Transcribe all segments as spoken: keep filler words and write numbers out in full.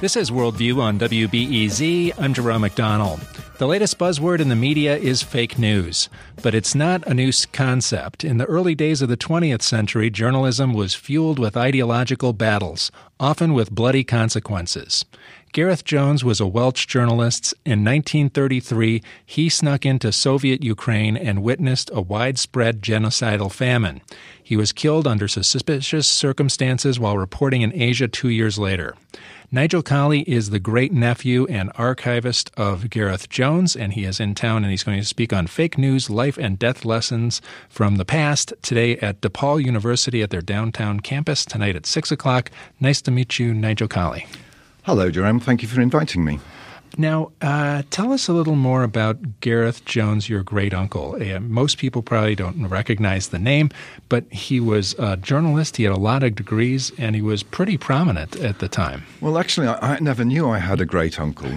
This is Worldview on W B E Z. I'm Jerome McDonnell. The latest buzzword in the media is fake news, but it's not a new concept. In the early days of the twentieth century, journalism was fueled with ideological battles, often with bloody consequences. Gareth Jones was a Welsh journalist. In nineteen thirty-three, he snuck into Soviet Ukraine and witnessed a widespread genocidal famine. He was killed under suspicious circumstances while reporting in Asia two years later. Nigel Colley is the great-nephew and archivist of Gareth Jones, and he is in town, and he's going to speak on fake news, life and death lessons from the past today at DePaul University at their downtown campus, tonight at six o'clock. Nice to meet you, Nigel Colley. Hello, Jerome. Thank you for inviting me. Now, uh, tell us a little more about Gareth Jones, your great-uncle. Uh, most people probably don't recognize the name, but he was a journalist, he had a lot of degrees, and he was pretty prominent at the time. Well, actually, I, I never knew I had a great-uncle.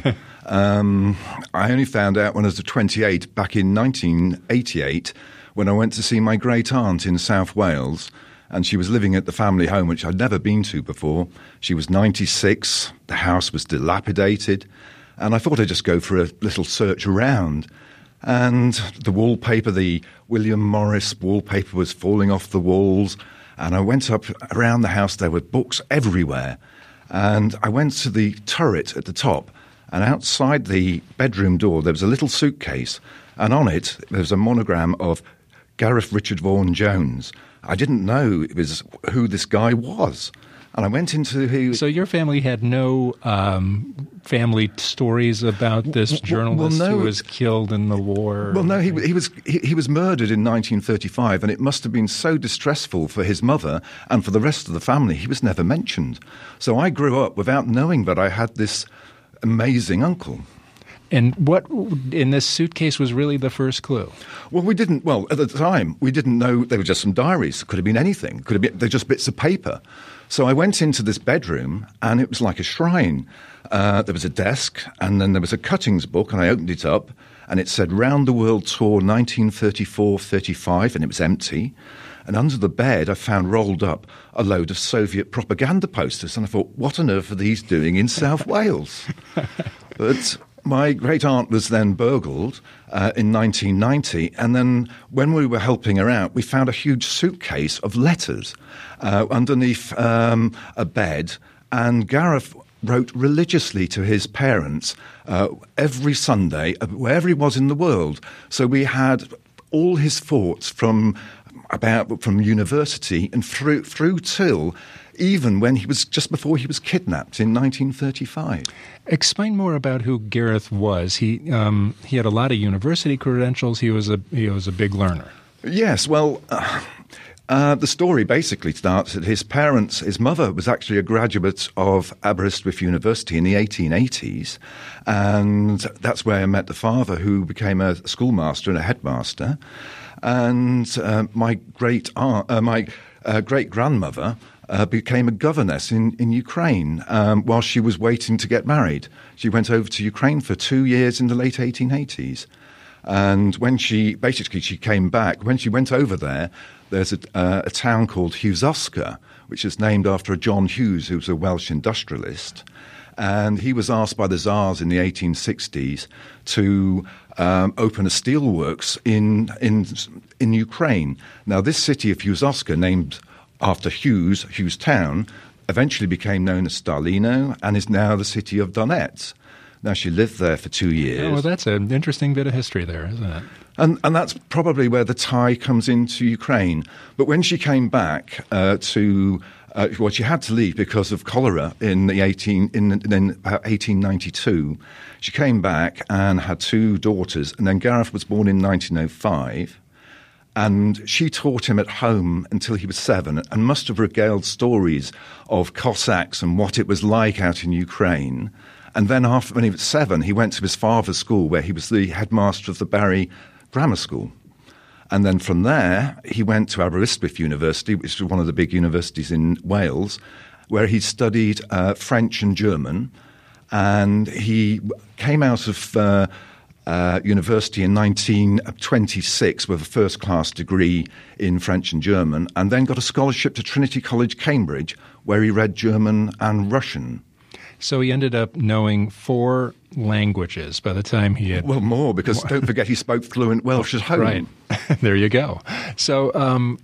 um, I only found out when I was twenty-eight, back in nineteen eighty-eight, when I went to see my great-aunt in South Wales, and she was living at the family home, which I'd never been to before. She was ninety-six, the house was dilapidated, and I thought I'd just go for a little search around. And the wallpaper, the William Morris wallpaper was falling off the walls. And I went up around the house. There were books everywhere. And I went to the turret at the top. And outside the bedroom door, there was a little suitcase. And on it, there was a monogram of Gareth Richard Vaughan Jones. I didn't know it was who this guy was. And I went into who... So your family had no um, family stories about this journalist well, no, who was killed in the war? Well, no, he, he was he, he was murdered in nineteen thirty-five, and it must have been so distressful for his mother and for the rest of the family. He was never mentioned. So I grew up without knowing that I had this amazing uncle. And what in this suitcase was really the first clue? Well, we didn't, well, at the time, we didn't know they were just some diaries. It could have been anything. Could have been, they're just bits of paper. So I went into this bedroom, and it was like a shrine. Uh, there was a desk, and then there was a cuttings book, and I opened it up, and it said Round the World Tour nineteen thirty-four thirty-five, and it was empty. And under the bed, I found rolled up a load of Soviet propaganda posters, and I thought, what on earth are these doing in South Wales? But my great-aunt was then burgled uh, in nineteen ninety, and then when we were helping her out, we found a huge suitcase of letters uh, underneath um, a bed, and Gareth wrote religiously to his parents uh, every Sunday, uh, wherever he was in the world. So we had all his thoughts from about from university and through through till even when he was just before he was kidnapped in nineteen thirty-five. Explain more about who Gareth was. He um, he had a lot of university credentials. He was a he was a big learner. Yes, well, uh, uh, the story basically starts that his parents, his mother was actually a graduate of Aberystwyth University in the eighteen eighties, and that's where I met the father, who became a schoolmaster and a headmaster. And uh, my great aunt, uh, my uh, great grandmother. Uh, became a governess in, in Ukraine um, while she was waiting to get married. She went over to Ukraine for two years in the late eighteen eighties. And when she, basically she came back, when she went over there, there's a, uh, a town called Hughes-Oscar, which is named after a John Hughes, who was a Welsh industrialist. And he was asked by the Tsars in the eighteen sixties to um, open a steelworks in, in, in Ukraine. Now, this city of Hughes-Oscar, named after Hughes, Hughes Town, eventually became known as Stalino and is now the city of Donetsk. Now, she lived there for two years. Oh, well, that's an interesting bit of history there, isn't it? And, and that's probably where the tie comes into Ukraine. But when she came back uh, to, uh, well, she had to leave because of cholera in the eighteen in, in about eighteen ninety-two. She came back and had two daughters, and then Gareth was born in nineteen oh five. And she taught him at home until he was seven and must have regaled stories of Cossacks and what it was like out in Ukraine. And then after, when he was seven, he went to his father's school where he was the headmaster of the Barry Grammar School. And then from there, he went to Aberystwyth University, which was one of the big universities in Wales, where he studied uh, French and German. And he came out of uh, uh, university in nineteen twenty-six with a first-class degree in French and German, and then got a scholarship to Trinity College, Cambridge, where he read German and Russian. So he ended up knowing four languages by the time he had... Well, more, because don't forget he spoke fluent Welsh at home. Right. There you go. So um,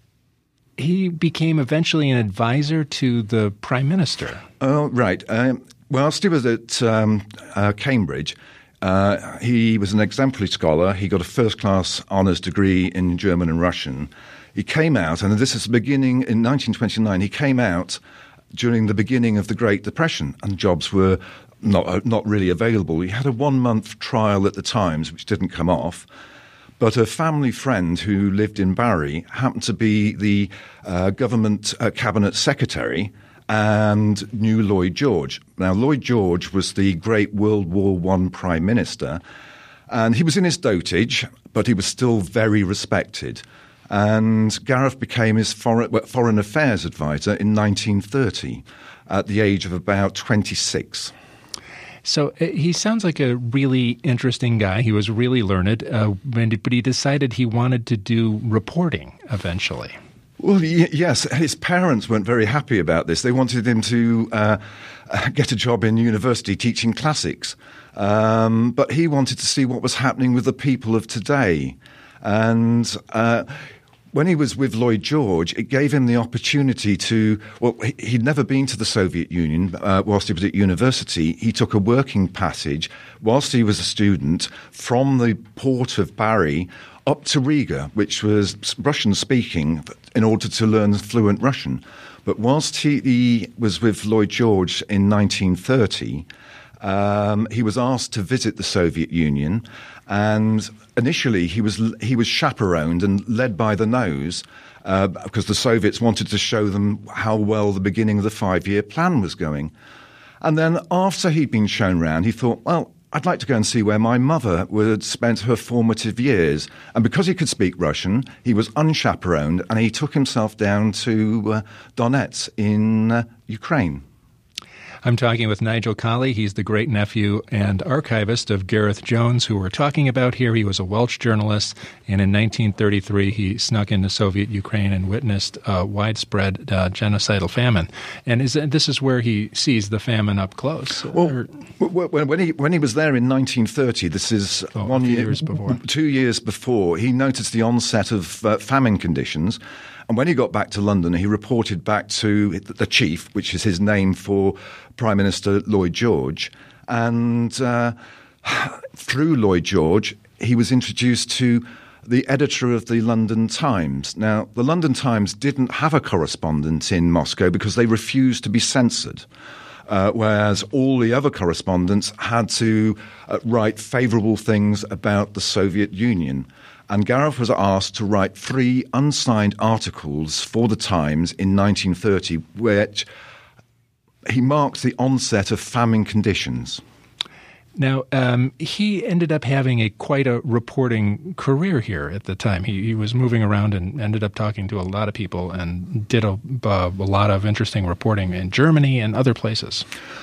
he became eventually an advisor to the Prime Minister. Oh, right. Um, whilst he was at um, uh, Cambridge, uh, he was an exemplary scholar. He got a first-class honours degree in German and Russian. He came out, and this is the beginning, in nineteen twenty-nine, he came out during the beginning of the Great Depression, and jobs were not uh, not really available. He had a one-month trial at the Times, which didn't come off. But a family friend who lived in Barry happened to be the uh, government uh, cabinet secretary and knew Lloyd George. Now, Lloyd George was the great World War One prime minister, and he was in his dotage, but he was still very respected. And Gareth became his foreign, foreign affairs advisor in nineteen thirty at the age of about twenty-six. So uh, he sounds like a really interesting guy. He was really learned, uh, but he decided he wanted to do reporting eventually. Well, y- yes, his parents weren't very happy about this. They wanted him to uh, get a job in university teaching classics. Um, but he wanted to see what was happening with the people of today. And uh, when he was with Lloyd George, it gave him the opportunity to, well, he'd never been to the Soviet Union uh, whilst he was at university. He took a working passage whilst he was a student from the port of Barry up to Riga, which was Russian-speaking, in order to learn fluent Russian. But whilst he, he was with Lloyd George in nineteen thirty, um, he was asked to visit the Soviet Union, and initially he was he was chaperoned and led by the nose uh, because the Soviets wanted to show them how well the beginning of the five-year plan was going. And then after he'd been shown round, he thought, well, I'd like to go and see where my mother had spent her formative years. And because he could speak Russian, he was unchaperoned, and he took himself down to uh, Donetsk in uh, Ukraine. I'm talking with Nigel Colley. He's the great-nephew and archivist of Gareth Jones, who we're talking about here. He was a Welsh journalist, and in nineteen thirty-three he snuck into Soviet Ukraine and witnessed a widespread uh, genocidal famine. And is, this is where he sees the famine up close. Well, when, when, he, when he was there in nineteen thirty, this is oh, one year, years before. two years before, he noticed the onset of uh, famine conditions. And when he got back to London, he reported back to the chief, which is his name for Prime Minister Lloyd George. And uh, through Lloyd George, he was introduced to the editor of the London Times. Now, the London Times didn't have a correspondent in Moscow because they refused to be censored. Uh, whereas all the other correspondents had to uh, write favourable things about the Soviet Union. And Gareth was asked to write three unsigned articles for the Times in nineteen thirty, which he marked the onset of famine conditions. Now, um, he ended up having a quite a reporting career here at the time. He, he was moving around and ended up talking to a lot of people and did a, uh, a lot of interesting reporting in Germany and other places.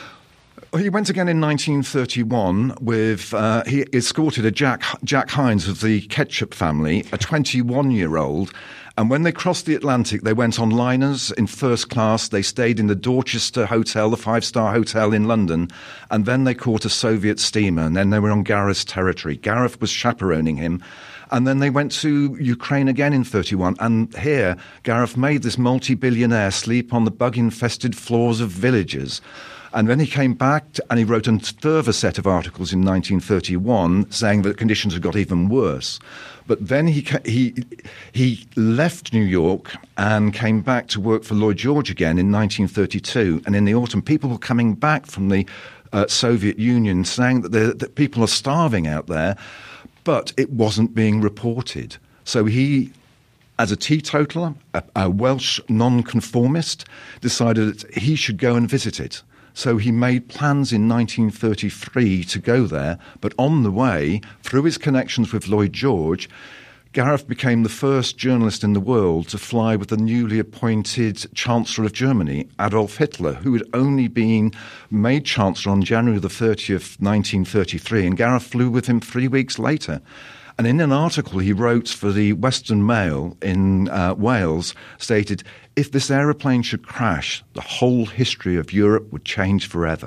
He went again in nineteen thirty-one with, uh, he escorted a Jack, Jack Hines of the Ketchup family, a twenty-one-year-old, and when they crossed the Atlantic, they went on liners in first class. They stayed in the Dorchester Hotel, the five-star hotel in London, and then they caught a Soviet steamer, and then they were on Gareth's territory. Gareth was chaperoning him. And then they went to Ukraine again in thirty-one. And here, Gareth made this multi-billionaire sleep on the bug-infested floors of villages. And then he came back to, and he wrote a further set of articles in nineteen thirty-one saying that conditions had got even worse. But then he he he left New York and came back to work for Lloyd George again in nineteen thirty-two. And in the autumn, people were coming back from the uh, Soviet Union saying that, that people are starving out there, but it wasn't being reported. So he, as a teetotaler, a, a Welsh nonconformist, decided that he should go and visit it. So he made plans in nineteen thirty-three to go there, but on the way, through his connections with Lloyd George, Gareth became the first journalist in the world to fly with the newly appointed Chancellor of Germany, Adolf Hitler, who had only been made Chancellor on January the thirtieth, nineteen thirty-three, and Gareth flew with him three weeks later. And in an article he wrote for the Western Mail in uh, Wales, stated, if this aeroplane should crash, the whole history of Europe would change forever.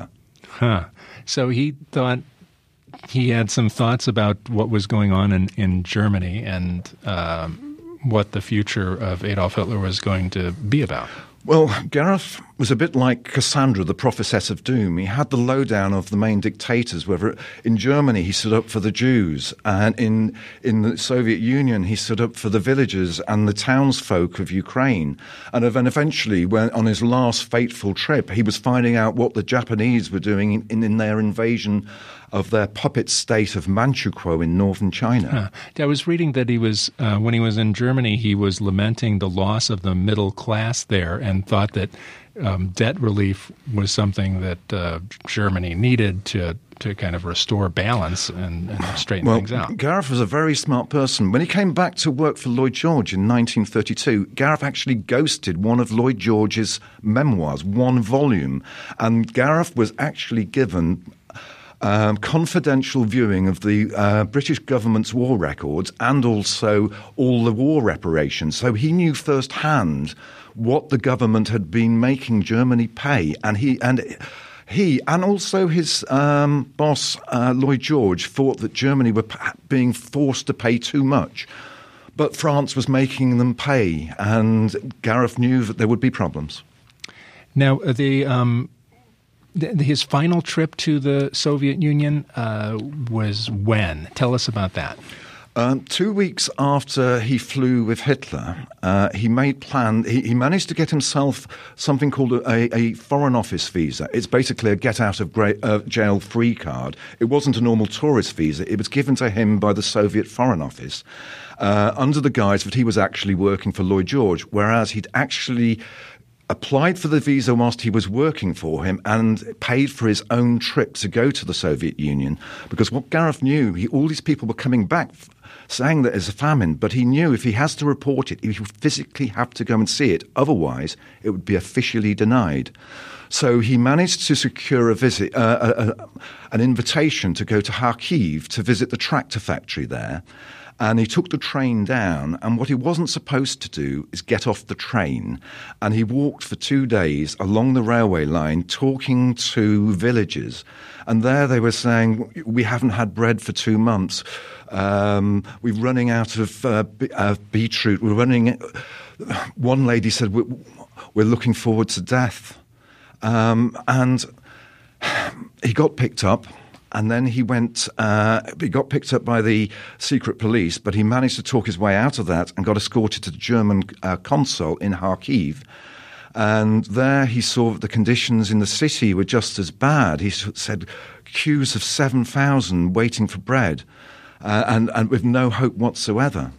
Huh. So he thought he had some thoughts about what was going on in, in Germany and um, what the future of Adolf Hitler was going to be about. Well, Gareth was a bit like Cassandra, the prophetess of doom. He had the lowdown of the main dictators. Whether in Germany he stood up for the Jews, and in in the Soviet Union he stood up for the villagers and the townsfolk of Ukraine. And then eventually, when on his last fateful trip, he was finding out what the Japanese were doing in, in their invasion of their puppet state of Manchukuo in northern China. Huh. I was reading that he was, uh, when he was in Germany, he was lamenting the loss of the middle class there and thought that um, debt relief was something that uh, Germany needed to to kind of restore balance and, and straighten well, things out. Gareth was a very smart person. When he came back to work for Lloyd George in nineteen thirty-two, Gareth actually ghosted one of Lloyd George's memoirs, one volume, and Gareth was actually given Um, confidential viewing of the uh, British government's war records and also all the war reparations. So he knew firsthand what the government had been making Germany pay, and he and he and also his um, boss uh, Lloyd George thought that Germany were p- being forced to pay too much, but France was making them pay, and Gareth knew that there would be problems. Now the. Um His final trip to the Soviet Union uh, was when? Tell us about that. Um, two weeks after he flew with Hitler, uh, he made plan. He, he managed to get himself something called a, a foreign office visa. It's basically a get out of uh, jail free card. It wasn't a normal tourist visa. It was given to him by the Soviet Foreign Office uh, under the guise that he was actually working for Lloyd George, whereas he'd actually applied for the visa whilst he was working for him and paid for his own trip to go to the Soviet Union. Because what Gareth knew, he, all these people were coming back f- saying that there's a famine, but he knew if he has to report it, he would physically have to go and see it. Otherwise, it would be officially denied. So he managed to secure a visit, uh, a, a, an invitation to go to Kharkiv to visit the tractor factory there. And he took the train down, and what he wasn't supposed to do is get off the train. And he walked for two days along the railway line talking to villagers. And there they were saying, we haven't had bread for two months. Um, we're running out of uh, be- uh, beetroot. We're running. One lady said, we're, we're looking forward to death. Um, and he got picked up. And then he went, uh, he got picked up by the secret police, but he managed to talk his way out of that and got escorted to the German uh, consul in Kharkiv. And there he saw that the conditions in the city were just as bad. He said queues of seven thousand waiting for bread uh, and, and with no hope whatsoever.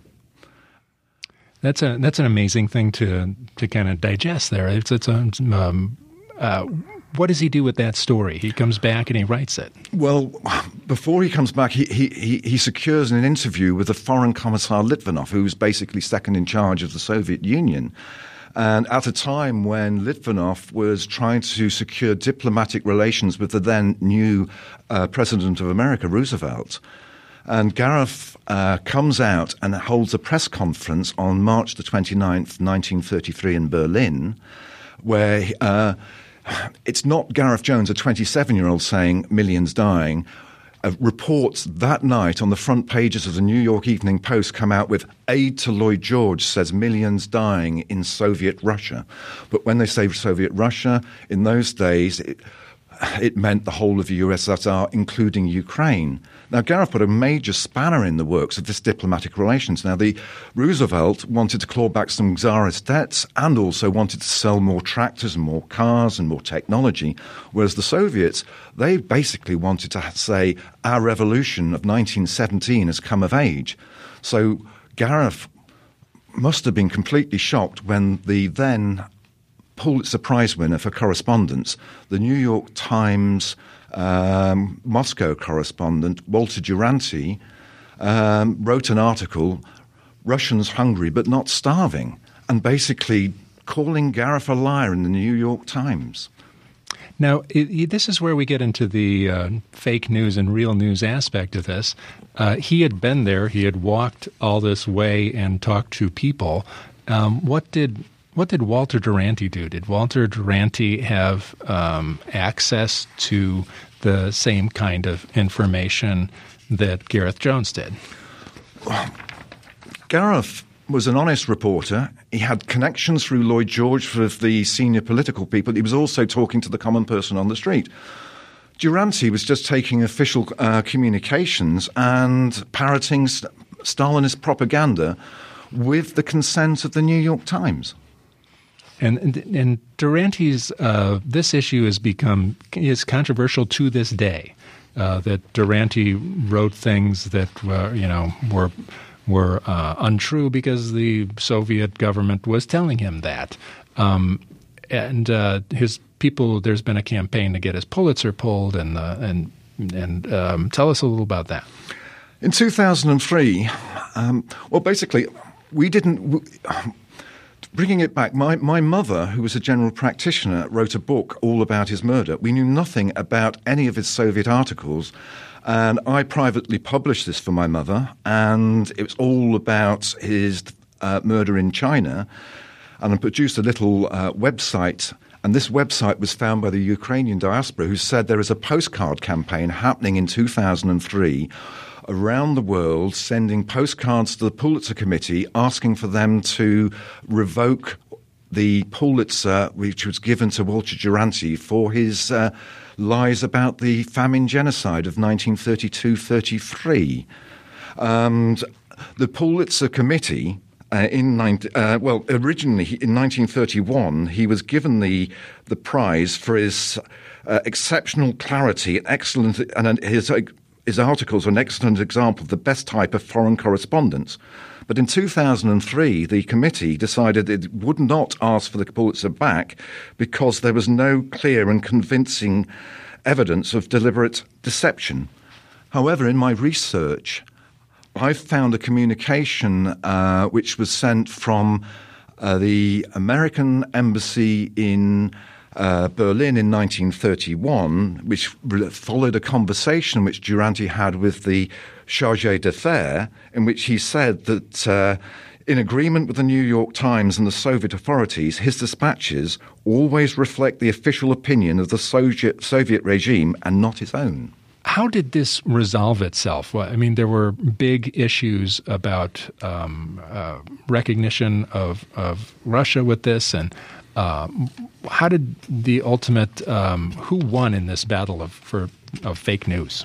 That's a that's an amazing thing to to kind of digest there. It's, it's a, um, uh, what does he do with that story? He comes back and he writes it. Well, before he comes back, he he he secures an interview with the Foreign Commissar Litvinov, who's basically second in charge of the Soviet Union. And at a time when Litvinov was trying to secure diplomatic relations with the then new uh, President of America, Roosevelt. And Gareth uh, comes out and holds a press conference on March the twenty-ninth, nineteen thirty-three in Berlin, where uh, it's not Gareth Jones, a twenty-seven-year-old, saying millions dying. Uh, reports that night on the front pages of the New York Evening Post come out with aid to Lloyd George says millions dying in Soviet Russia. But when they say Soviet Russia, in those days, it, it meant the whole of the U S S R, including Ukraine. Now, Gareth put a major spanner in the works of this diplomatic relations. Now, the Roosevelt wanted to claw back some Tsarist debts and also wanted to sell more tractors and more cars and more technology, whereas the Soviets, they basically wanted to say our revolution of nineteen seventeen has come of age. So Gareth must have been completely shocked when the then Pulitzer Prize winner for correspondence, the New York Times Um, Moscow correspondent Walter Duranty um, wrote an article, Russians hungry but not starving, and basically calling Gareth a liar in the New York Times. Now, it, it, this is where we get into the uh, fake news and real news aspect of this. Uh, he had been there. He had walked all this way and talked to people. Um, what did What did Walter Duranty do? Did Walter Duranty have um, access to the same kind of information that Gareth Jones did? Well, Gareth was an honest reporter. He had connections through Lloyd George with the senior political people. He was also talking to the common person on the street. Duranty was just taking official uh, communications and parroting st- Stalinist propaganda with the consent of the New York Times. And and, and Duranty's uh, this issue has become is controversial to this day. Uh, that Duranty wrote things that were, you know were were uh, untrue because the Soviet government was telling him that. Um, and uh, his people, there's been a campaign to get his Pulitzer pulled, and uh, and and um, tell us a little about that. In two thousand three, um, well, basically, we didn't. Bringing it back, my, my mother, who was a general practitioner, wrote a book all about his murder. We knew nothing about any of his Soviet articles, and I privately published this for my mother, and it was all about his uh, murder in China. And I produced a little uh, website, and this website was found by the Ukrainian diaspora, who said there is a postcard campaign happening in two thousand three around the world, sending postcards to the Pulitzer Committee asking for them to revoke the Pulitzer which was given to Walter Duranty for his uh, lies about the famine genocide of nineteen thirty-two thirty-three. Um, the Pulitzer Committee Uh, in uh, well, originally in nineteen thirty-one, he was given the the prize for his uh, exceptional clarity and excellent, and his his articles are an excellent example of the best type of foreign correspondence. But in two thousand three, the committee decided it would not ask for the Pulitzer back because there was no clear and convincing evidence of deliberate deception. However, in my research, I found a communication uh, which was sent from uh, the American embassy in uh, Berlin in nineteen thirty-one, which re- followed a conversation which Duranty had with the chargé d'affaires, in which he said that uh, in agreement with the New York Times and the Soviet authorities, his dispatches always reflect the official opinion of the Soviet, Soviet regime and not his own. How did this resolve itself? Well, I mean, there were big issues about um, uh, recognition of, of Russia with this, and uh, how did the ultimate um, who won in this battle of for of fake news?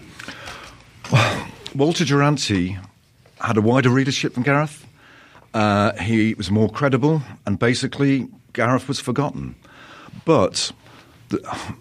Well, Walter Duranty had a wider readership than Gareth. Uh, he was more credible, and basically Gareth was forgotten. But the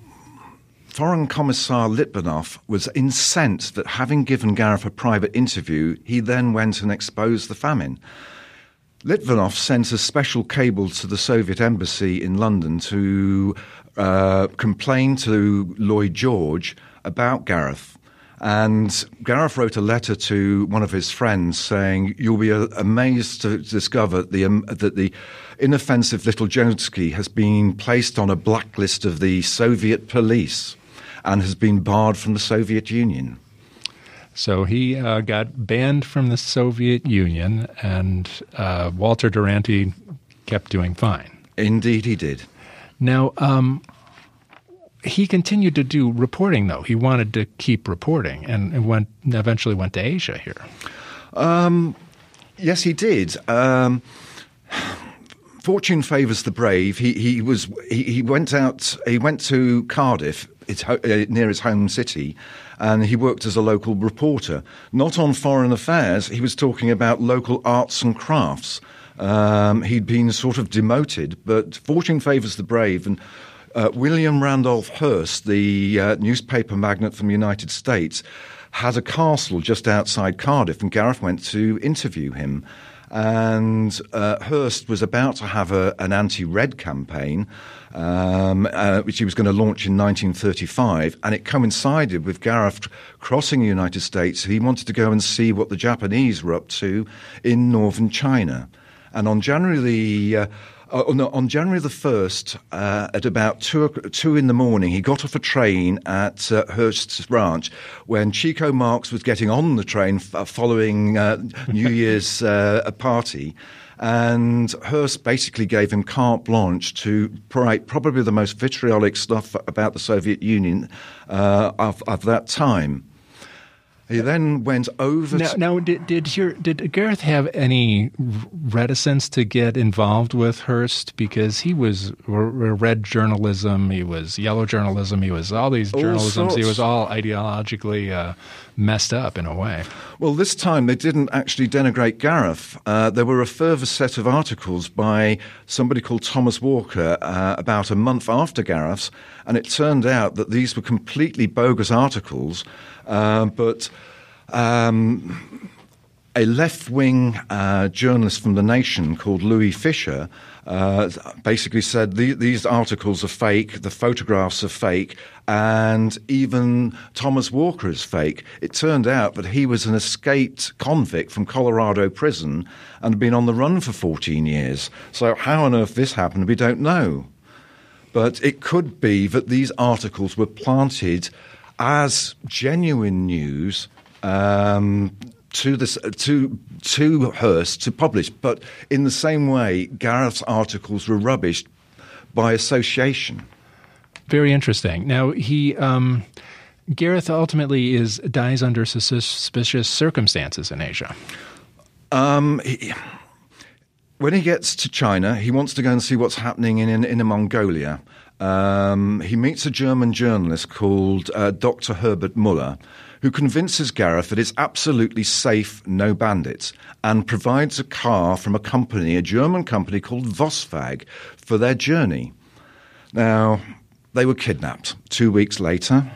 Foreign Commissar Litvinov was incensed that having given Gareth a private interview, he then went and exposed the famine. Litvinov sent a special cable to the Soviet embassy in London to uh, complain to Lloyd George about Gareth. And Gareth wrote a letter to one of his friends saying, "You'll be uh, amazed to discover the, um, that the inoffensive little Jonesky has been placed on a blacklist of the Soviet police and has been barred from the Soviet Union." So he uh, got banned from the Soviet Union, and uh, Walter Duranty kept doing fine. Indeed he did. Now, um, he continued to do reporting, though. He wanted to keep reporting, and went eventually went to Asia here. Um, yes, he did. Um, fortune favours the brave. He he was he, he went out. He went to Cardiff, It's ho- uh, near his home city, and he worked as a local reporter. Not on foreign affairs, he was talking about local arts and crafts. Um, he'd been sort of demoted, but fortune favours the brave. And uh, William Randolph Hearst, the uh, newspaper magnate from the United States, had a castle just outside Cardiff, and Gareth went to interview him. And uh, Hearst was about to have a, an anti-Red campaign, um, uh, which he was going to launch in nineteen thirty-five, and it coincided with Gareth crossing the United States. He wanted to go and see what the Japanese were up to in northern China. And on January the uh, Oh, no, on January the first, uh, at about two, two in the morning, he got off a train at uh, Hearst's Ranch when Chico Marx was getting on the train f- following uh, New Year's uh, party. And Hearst basically gave him carte blanche to write probably the most vitriolic stuff about the Soviet Union uh, of, of that time. He then went over now, to... Now, did did, your, did Gareth have any reticence to get involved with Hearst? Because he was red journalism, he was yellow journalism, he was all these journalisms. All he was all ideologically uh, messed up in a way. Well, this time they didn't actually denigrate Gareth. Uh, there were a further set of articles by somebody called Thomas Walker uh, about a month after Gareth's, and it turned out that these were completely bogus articles. Uh, but um, a left-wing uh, journalist from The Nation called Louis Fisher uh, basically said the, these articles are fake, the photographs are fake, and even Thomas Walker is fake. It turned out that he was an escaped convict from Colorado prison and had been on the run for fourteen years. So how on earth this happened, we don't know. But it could be that these articles were planted as genuine news um, to this to to Hearst to publish, but in the same way, Gareth's articles were rubbished by association. Very interesting. Now he um, Gareth ultimately is dies under suspicious circumstances in Asia. Um, he, when he gets to China, he wants to go and see what's happening in in, in Mongolia. Um, he meets a German journalist called uh, Doctor Herbert Muller, who convinces Gareth that it's absolutely safe, no bandits, and provides a car from a company, a German company called Vosfag, for their journey. Now, they were kidnapped. Two weeks later,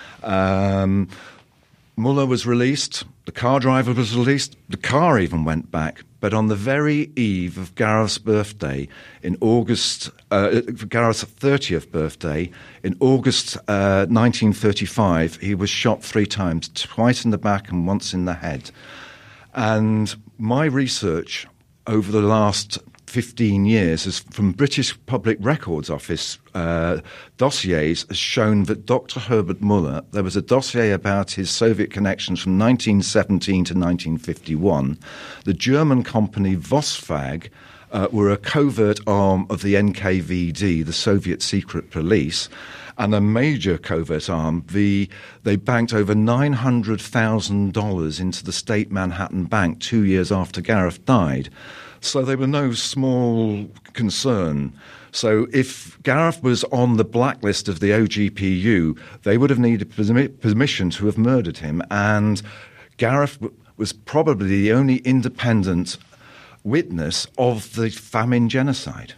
um, Muller was released, the car driver was released, the car even went back. But on the very eve of Gareth's birthday, in August, uh, Gareth's thirtieth birthday, in August uh, nineteen thirty-five, he was shot three times, twice in the back and once in the head. And my research over the last fifteen years is from British Public Records Office uh, dossiers has shown that Doctor Herbert Muller, there was a dossier about his Soviet connections from nineteen seventeen to nineteen fifty-one. The German company Vosfag uh, were a covert arm of the N K V D, the Soviet secret police, and a major covert arm. The, they banked over nine hundred thousand dollars into the State Manhattan Bank two years after Gareth died. So they were no small concern. So if Gareth was on the blacklist of the O G P U, they would have needed permission to have murdered him. And Gareth was probably the only independent witness of the famine genocide.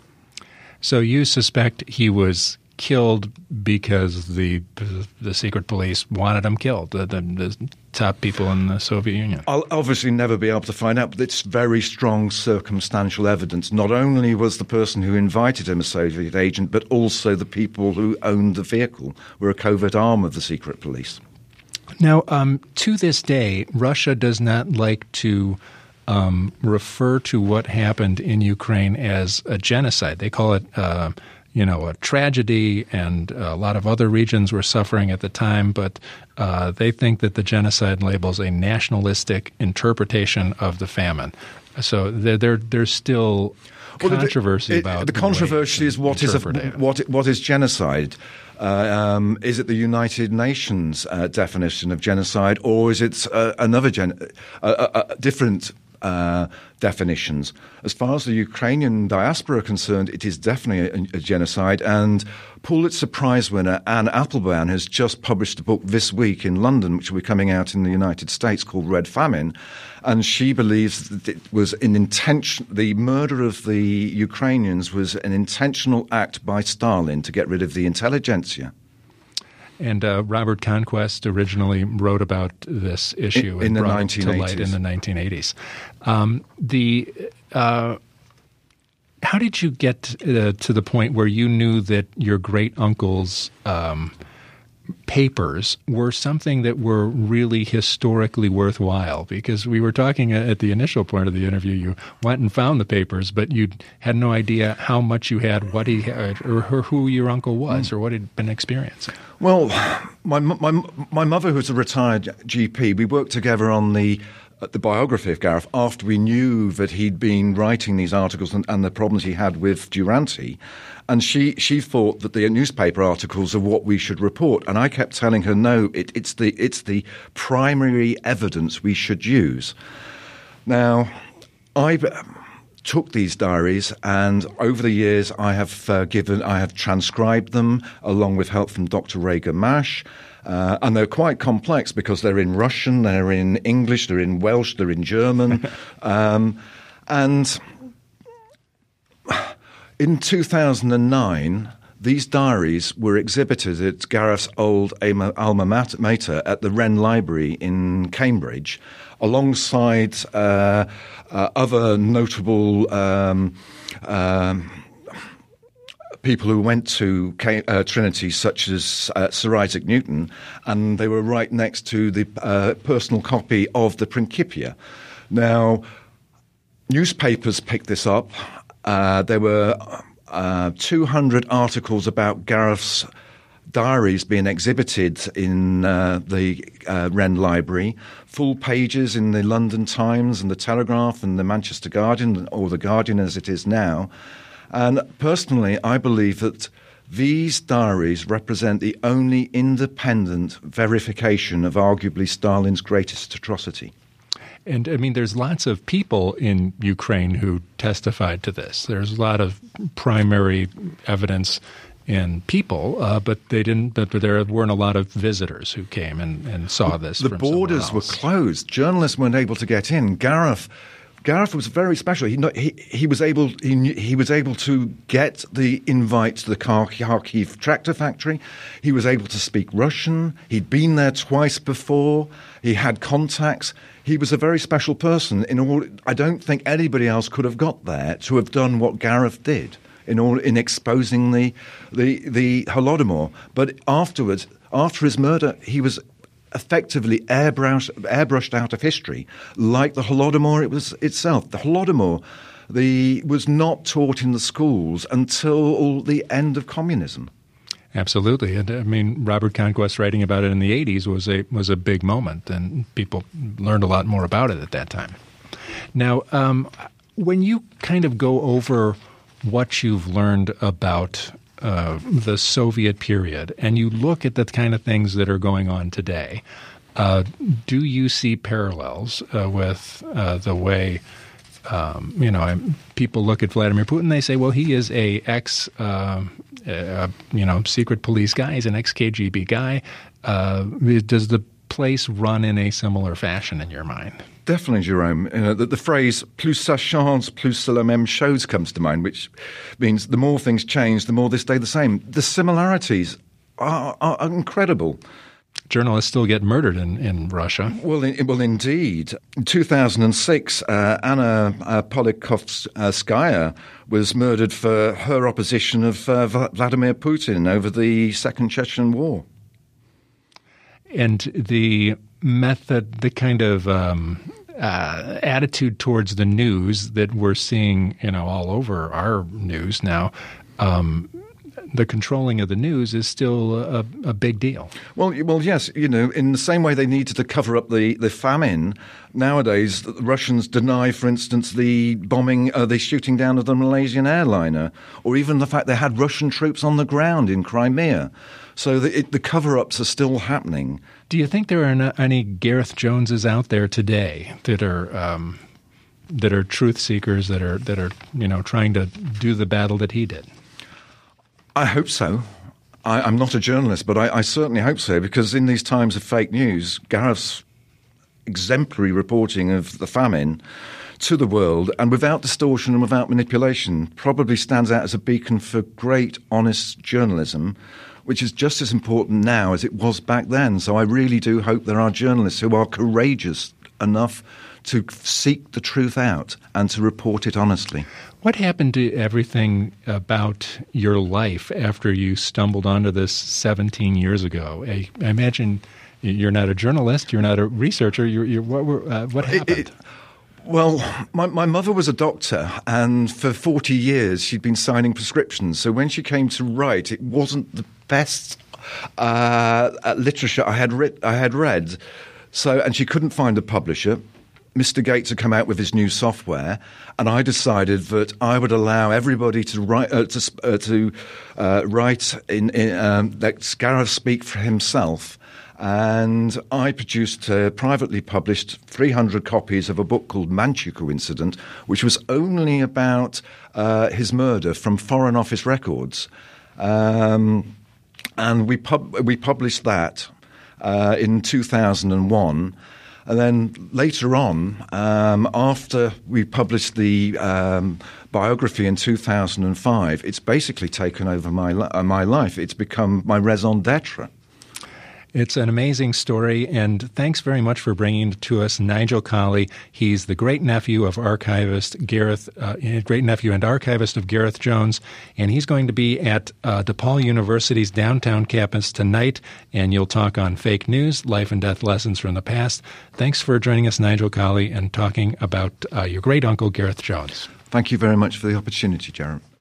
So you suspect he was killed because the the secret police wanted him killed, the, the, the top people in the Soviet Union? I'll obviously never be able to find out, but it's very strong circumstantial evidence. Not only was the person who invited him a Soviet agent, but also the people who owned the vehicle were a covert arm of the secret police. Now, um, to this day, Russia does not like to um, refer to what happened in Ukraine as a genocide. They call it uh, you know, a tragedy, and a lot of other regions were suffering at the time, but uh, they think that the genocide labels a nationalistic interpretation of the famine. So there, there, there's still well, controversy it, about the controversy is what is a, what what is genocide. Uh, um, is it the United Nations uh, definition of genocide, or is it uh, another gen- uh, uh, uh, different? Uh, definitions. As far as the Ukrainian diaspora are concerned, it is definitely a, a genocide. And Pulitzer Prize winner Anne Applebaum has just published a book this week in London, which will be coming out in the United States, called Red Famine. And she believes that it was an intention. The murder of the Ukrainians was an intentional act by Stalin to get rid of the intelligentsia. And uh, Robert Conquest originally wrote about this issue in, in and the brought nineteen eighties. it to light in the nineteen eighties. Um, the uh, how did you get uh, to the point where you knew that your great uncle's um, papers were something that were really historically worthwhile, because we were talking at the initial point of the interview, you went and found the papers, but you had no idea how much you had, what he had, or who your uncle was, mm. or what he'd been experiencing. Well, my, my, my mother, who's a retired G P, we worked together on the the biography of Gareth after we knew that he'd been writing these articles and, and the problems he had with Durante. And she, she thought that the newspaper articles are what we should report. And I kept telling her, no, it, it's the it's the primary evidence we should use. Now, I took these diaries, and over the years I have uh, given, I have transcribed them along with help from Doctor Ray Gamache. Uh, and they're quite complex because they're in Russian, they're in English, they're in Welsh, they're in German. um, and in two thousand nine, these diaries were exhibited at Gareth's old alma mater at the Wren Library in Cambridge, alongside uh, uh, other notable um, um, people who went to uh, Trinity, such as uh, Sir Isaac Newton, and they were right next to the uh, personal copy of the Principia. Now, newspapers picked this up. Uh, there were uh, two hundred articles about Gareth's diaries being exhibited in uh, the uh, Wren Library, full pages in the London Times and the Telegraph and the Manchester Guardian, or the Guardian as it is now. And personally, I believe that these diaries represent the only independent verification of arguably Stalin's greatest atrocity. And, I mean, there's lots of people in Ukraine who testified to this. There's a lot of primary evidence in people, uh, but they didn't. But there weren't a lot of visitors who came and, and saw this. The from borders were closed. Journalists weren't able to get in. Gareth... Gareth was very special. He he, he was able he he was able to get the invite to the Kharkiv tractor factory. He was able to speak Russian. He'd been there twice before. He had contacts. He was a very special person. In all, I don't think anybody else could have got there to have done what Gareth did in all in exposing the the the Holodomor. But afterwards, after his murder, he was effectively airbrushed, airbrushed out of history, like the Holodomor it was itself. The Holodomor the, was not taught in the schools until the end of communism. Absolutely. And I mean, Robert Conquest writing about it in the eighties was a was a big moment, and people learned a lot more about it at that time. Now, um, when you kind of go over what you've learned about Uh, the Soviet period, and you look at the kind of things that are going on today, uh, do you see parallels uh, with uh, the way, um, you know, people look at Vladimir Putin, they say, well, he is a ex, uh, uh, you know, secret police guy, he's an ex-K G B guy. Uh, does the place run in a similar fashion in your mind? Definitely, Jerome. Uh, the, the phrase plus ça change, plus c'est la même chose comes to mind, which means the more things change, the more they stay the same. The similarities are, are incredible. Journalists still get murdered in, in Russia. Well, in, well, indeed. In two thousand six, uh, Anna uh, Politkovskaya was murdered for her opposition of uh, Vladimir Putin over the Second Chechen War. And the method, the kind of um, uh, attitude towards the news that we're seeing, you know, all over our news now, um, the controlling of the news is still a, a big deal. Well, well, yes. You know, in the same way they needed to cover up the, the famine, nowadays the Russians deny, for instance, the bombing, uh, the shooting down of the Malaysian airliner, or even the fact they had Russian troops on the ground in Crimea. So the, it, the cover-ups are still happening. Do you think there are any Gareth Joneses out there today that are um, that are truth seekers, that are that are you know trying to do the battle that he did? I hope so. I, I'm not a journalist, but I, I certainly hope so, because in these times of fake news, Gareth's exemplary reporting of the famine to the world, and without distortion and without manipulation, probably stands out as a beacon for great, honest journalism, which is just as important now as it was back then. So I really do hope there are journalists who are courageous enough to seek the truth out and to report it honestly. What happened to everything about your life after you stumbled onto this seventeen years ago? I, I imagine you're not a journalist, you're not a researcher. You're, you're, what, were, uh, what happened? It, it, Well, my, my mother was a doctor, and for forty years she'd been signing prescriptions. So when she came to write, it wasn't the best uh, literature I had, writ- I had read. So, and she couldn't find a publisher. Mister Gates had come out with his new software, and I decided that I would allow everybody to write uh, to, uh, to uh, write in, in um, let Gareth speak for himself. And I produced, uh, privately published three hundred copies of a book called Manchukuo Incident, which was only about uh, his murder from Foreign Office records. Um, and we, pub- we published that uh, in two thousand one. And then later on, um, after we published the um, biography in two thousand five, it's basically taken over my, li- uh, my life. It's become my raison d'etre. It's an amazing story, and thanks very much for bringing to us Nigel Colley. He's the great-nephew of archivist Gareth, uh, great-nephew and archivist of Gareth Jones, and he's going to be at uh, DePaul University's downtown campus tonight, and you'll talk on fake news, life and death lessons from the past. Thanks for joining us, Nigel Colley, and talking about uh, your great-uncle, Gareth Jones. Thank you very much for the opportunity, Jeremy.